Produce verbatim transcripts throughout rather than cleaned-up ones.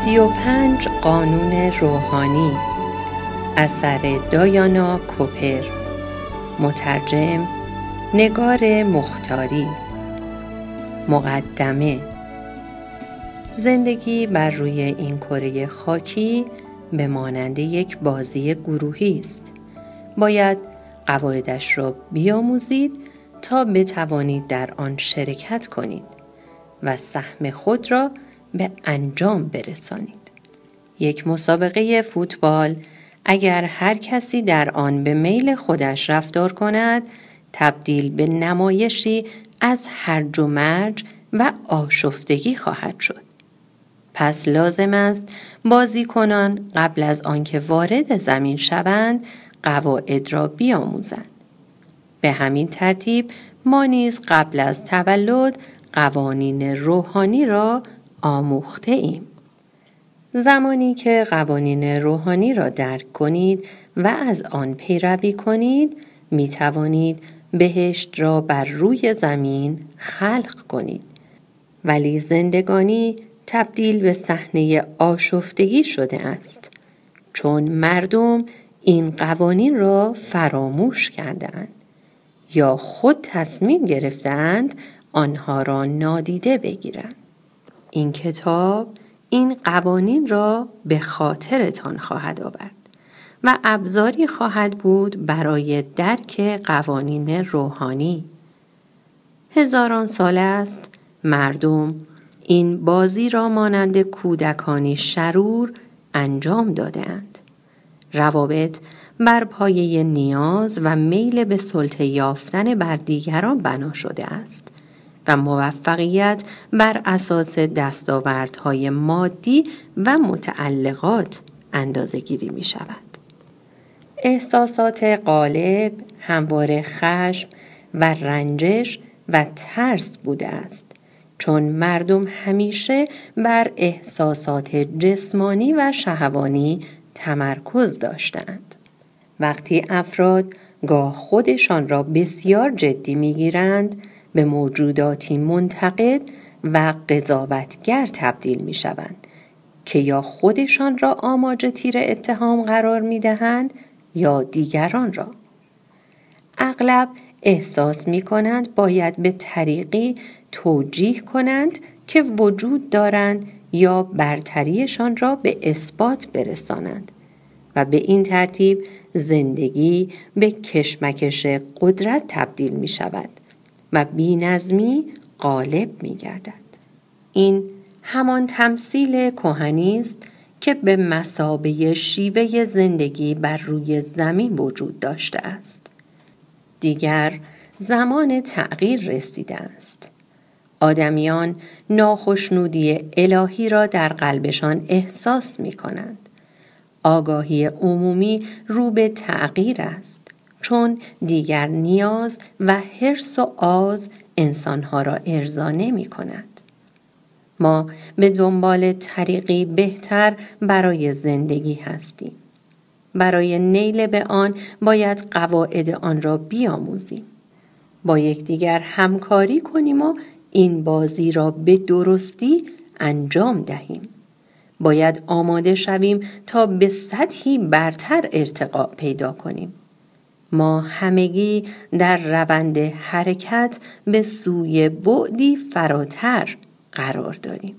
سی و پنج قانون روحانی اثر دایانا کوپر، مترجم نگار مختاری. مقدمه: زندگی بر روی این کره خاکی به مانند یک بازی گروهی است. باید قواعدش را بیاموزید تا بتوانید در آن شرکت کنید و سهم خود را به انجام برسانید. یک مسابقه فوتبال اگر هر کسی در آن به میل خودش رفتار کند، تبدیل به نمایشی از هرج و مرج و آشفتگی خواهد شد. پس لازم است بازیکنان قبل از آنکه وارد زمین شوند قواعد را بیاموزند. به همین ترتیب ما نیز قبل از تولد قوانین روحانی را آموخته ایم. زمانی که قوانین روحانی را درک کنید و از آن پیروی کنید، می توانید بهشت را بر روی زمین خلق کنید. ولی زندگانی تبدیل به صحنه آشفتگی شده است، چون مردم این قوانین را فراموش کردند یا خود تصمیم گرفتند آنها را نادیده بگیرند. این کتاب این قوانین را به خاطرتان خواهد آورد و ابزاری خواهد بود برای درک قوانین روحانی. هزاران سال است مردم این بازی را مانند کودکانی شرور انجام داده‌اند. روابط بر پایه نیاز و میل به سلطه یافتن بر دیگران بنا شده است و موفقیت بر اساس دستاوردهای مادی و متعلقات اندازه‌گیری می شود. احساسات غالب همواره خشم و رنجش و ترس بوده است، چون مردم همیشه بر احساسات جسمانی و شهوانی تمرکز داشتند. وقتی افراد گاه خودشان را بسیار جدی می‌گیرند، به موجوداتی منتقد و قضاوتگر تبدیل می‌شوند که یا خودشان را آماج تیر اتهام قرار می‌دهند یا دیگران را. اغلب احساس می‌کنند باید به طریقی توجیه کنند که وجود دارند یا برتریشان را به اثبات برسانند و به این ترتیب زندگی به کشمکش قدرت تبدیل می شود و بی‌نظمی غالب می گردد. این همان تمثیل کهنی است که به مثابه شیوه زندگی بر روی زمین وجود داشته است. دیگر زمان تغییر رسیده است. آدمیان ناخشنودی الهی را در قلبشان احساس می کنند. آگاهی عمومی رو به تغییر است، چون دیگر نیاز و حرص و آز انسانها را ارضا نمی کند. ما به دنبال طریقی بهتر برای زندگی هستیم. برای نیل به آن باید قواعد آن را بیاموزیم. با یکدیگر همکاری کنیم و این بازی را به درستی انجام دهیم. باید آماده شویم تا به سطحی برتر ارتقا پیدا کنیم. ما همگی در روند حرکت به سوی بعدی فراتر قرار داریم.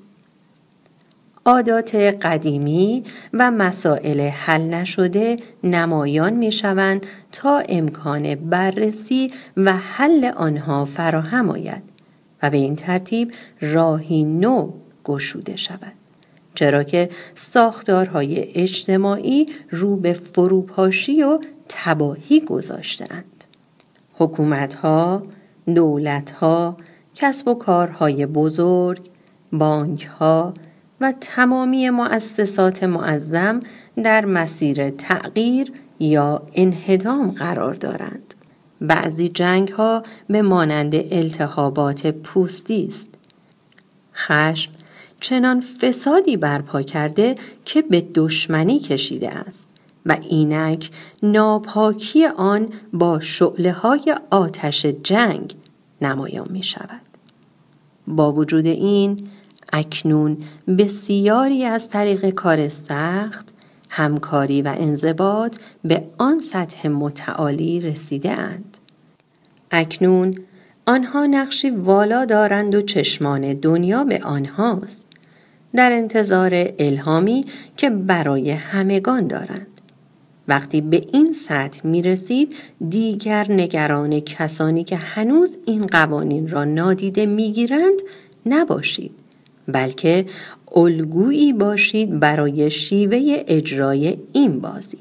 عادات قدیمی و مسائل حل نشده نمایان می شوند تا امکان بررسی و حل آنها فراهم آید و به این ترتیب راهی نو گشوده شود، چرا که ساختارهای اجتماعی رو به فروپاشی و تباهی گذاشتند. حکومت‌ها، دولت‌ها، کسب و کارهای بزرگ، بانک‌ها و تمامی مؤسسات معظم در مسیر تغییر یا انهدام قرار دارند. بعضی جنگ‌ها به مانند التهابات پوستی است. خشم چنان فسادی برپا کرده که به دشمنی کشیده است و اینک ناپاکی آن با شعله‌های آتش جنگ نمایان می شود. با وجود این، اکنون بسیاری از طریق کار سخت، همکاری و انضباط به آن سطح متعالی رسیده اند. اکنون آنها نقشی والا دارند و چشمان دنیا به آنهاست، در انتظار الهامی که برای همگان دارند. وقتی به این سطح می رسید دیگر نگران کسانی که هنوز این قوانین را نادیده می گیرند نباشید، بلکه الگویی باشید برای شیوه اجرای این بازی.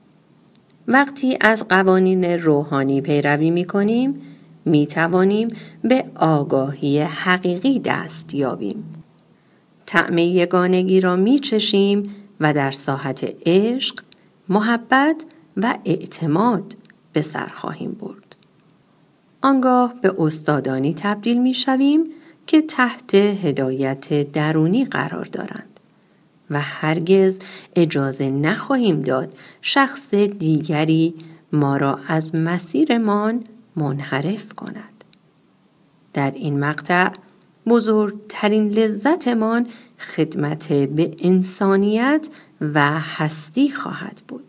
وقتی از قوانین روحانی پیروی می کنیم می توانیم به آگاهی حقیقی دست یابیم. طعم یگانگی را می چشیم و در ساحت عشق، محبت و اعتماد به سر خواهیم برد. آنگاه به استادانی تبدیل می شویم که تحت هدایت درونی قرار دارند و هرگز اجازه نخواهیم داد شخص دیگری ما را از مسیرمان منحرف کند. در این مقطع بزرگترین لذتمان خدمت به انسانیت و هستی خواهد بود.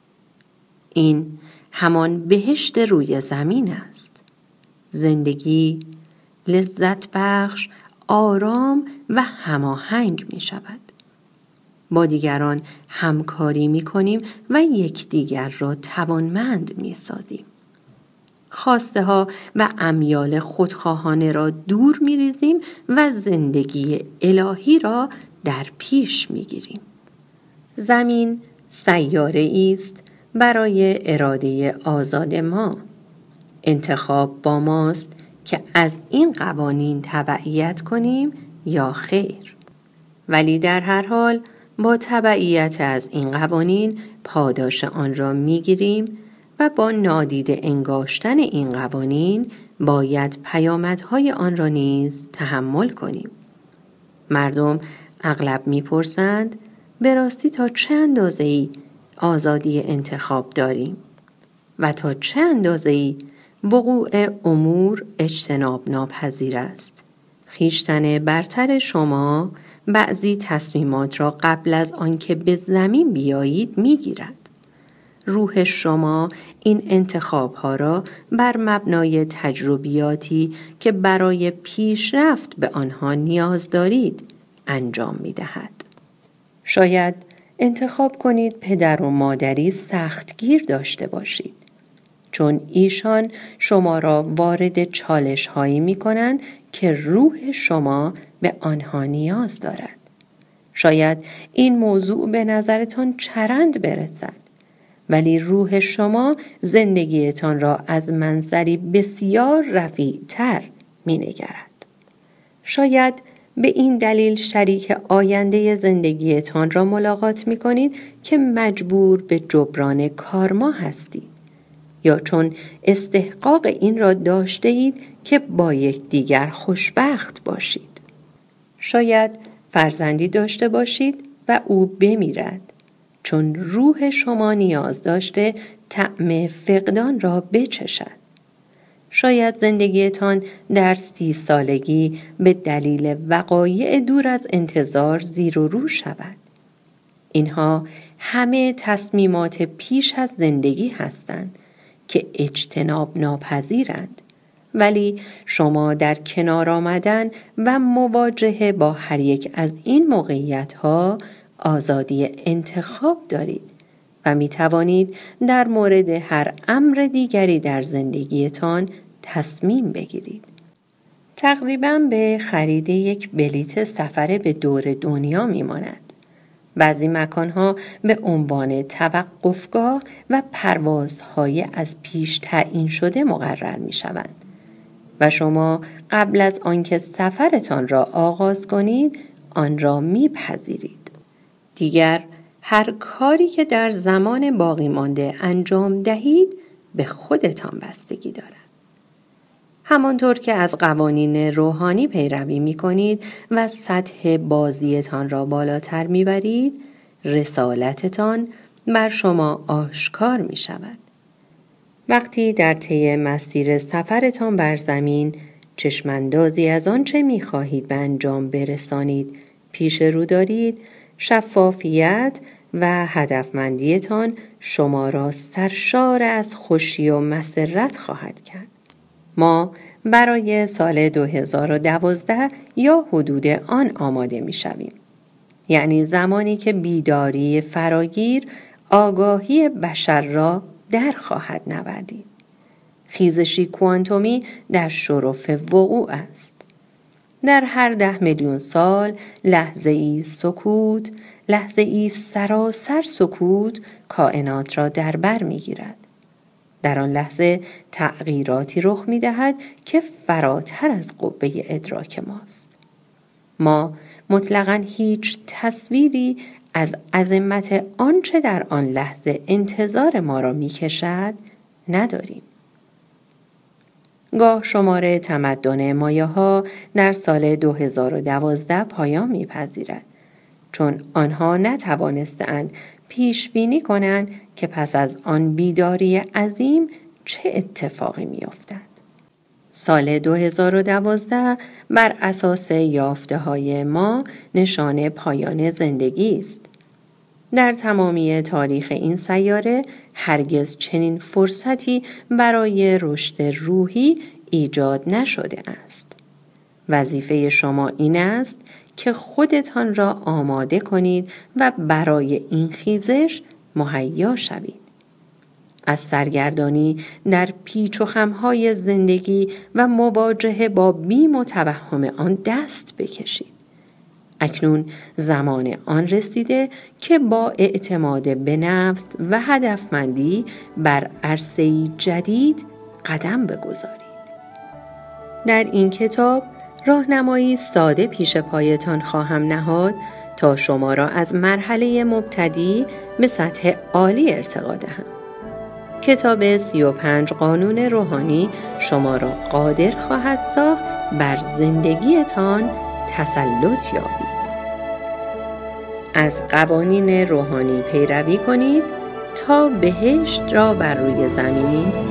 این همان بهشت روی زمین است. زندگی لذت بخش، آرام و هماهنگ می شود. با دیگران همکاری می کنیم و یکدیگر را توانمند می سازیم. خواسته ها و امیال خودخواهانه را دور می ریزیم و زندگی الهی را در پیش می گیریم. زمین سیاره است برای اراده آزاد ما. انتخاب با ماست که از این قوانین تبعیت کنیم یا خیر. ولی در هر حال با تبعیت از این قوانین پاداش آن را می گیریم و با نادیده انگاشتن این قوانین باید پیامدهای آن را نیز تحمل کنیم. مردم اغلب می پرسند به راستی تا چه اندازه‌ای آزادی انتخاب داریم و تا چه اندازه‌ای وقوع امور اجتناب ناپذیر است. خویشتن برتر شما بعضی تصمیمات را قبل از آنکه به زمین بیایید میگیرد. روح شما این انتخاب‌ها را بر مبنای تجربیاتی که برای پیشرفت به آنها نیاز دارید انجام می‌دهد. شاید انتخاب کنید پدر و مادری سختگیر داشته باشید، چون ایشان شما را وارد چالش‌هایی می‌کنند که روح شما به آنها نیاز دارد. شاید این موضوع به نظرتان چرند برسد، ولی روح شما زندگیتان را از منظری بسیار رفیع‌تر می‌نگرد. شاید به این دلیل شریک آینده زندگیتان را ملاقات می‌کنید که مجبور به جبران کارما هستید، یا چون استحقاق این را داشته اید که با یکدیگر خوشبخت باشید. شاید فرزندی داشته باشید و او بمیرد، چون روح شما نیاز داشته طعم فقدان را بچشد. شاید زندگیتان در سی سالگی به دلیل وقایع دور از انتظار زیر و رو شود. اینها همه تصمیمات پیش از زندگی هستند که اجتناب ناپذیرند، ولی شما در کنار آمدن و مواجهه با هر یک از این موقعیت‌ها آزادی انتخاب دارید و می توانید در مورد هر امر دیگری در زندگیتان تصمیم بگیرید. تقریباً به خرید یک بلیت سفر به دور دنیا می ماند. بعضی مکانها به عنوان توقفگاه و پروازهای از پیش تعیین شده مقرر می شوند و شما قبل از آنکه سفرتان را آغاز کنید آن را می پذیرید. دیگر هر کاری که در زمان باقی مانده انجام دهید به خودتان بستگی دارد. همانطور که از قوانین روحانی پیروی می کنید و سطح بازیتان را بالاتر می برید، رسالتتان بر شما آشکار می شود. وقتی در طی مسیر سفرتان بر زمین چشماندازی از آنچه می‌خواهید به انجام برسانید پیش رو دارید، شفافیت و هدفمندیتان شما را سرشار از خوشی و مسرت خواهد کرد. ما برای سال دو هزار و دوازده یا حدود آن آماده می‌شویم. یعنی زمانی که بیداری فراگیر آگاهی بشر را در خواهد نوردید. خیزشی کوانتومی در شرف وقوع است. در هر ده میلیون سال لحظه ای سکوت، لحظه ای سراسر سکوت کائنات را در بر می‌گیرد. در آن لحظه تغییراتی رخ می‌دهد که فراتر از قوه ادراک ماست. ما مطلقاً هیچ تصویری از عظمت آنچه در آن لحظه انتظار ما را می‌کشد نداریم. گاه شماره تمدن مایاها در سال دو هزار و دوازده پایان می‌پذیرد، چون آنها نتوانستند پیش بینی کنند که پس از آن بیداری عظیم چه اتفاقی می‌افتد. سال دو هزار و دوازده بر اساس یافته‌های ما نشان پایان زندگی است. در تمامی تاریخ این سیاره هرگز چنین فرصتی برای رشد روحی ایجاد نشده است. وظیفه شما این است که خودتان را آماده کنید و برای این خیزش مهیا شوید. از سرگردانی در پیچ و خم‌های زندگی و مواجهه با بیم و توهم آن دست بکشید. اکنون زمان آن رسیده که با اعتماد به نفس و هدفمندی بر عرصه‌ای جدید قدم بگذارید. در این کتاب راهنمایی ساده پیش پایتان خواهم نهاد تا شما را از مرحله مبتدی به سطح عالی ارتقا دهم. کتاب سی و پنج قانون روحانی شما را قادر خواهد ساخت بر زندگیتان تسلط یابید. از قوانین روحانی پیروی کنید تا بهشت را بر روی زمین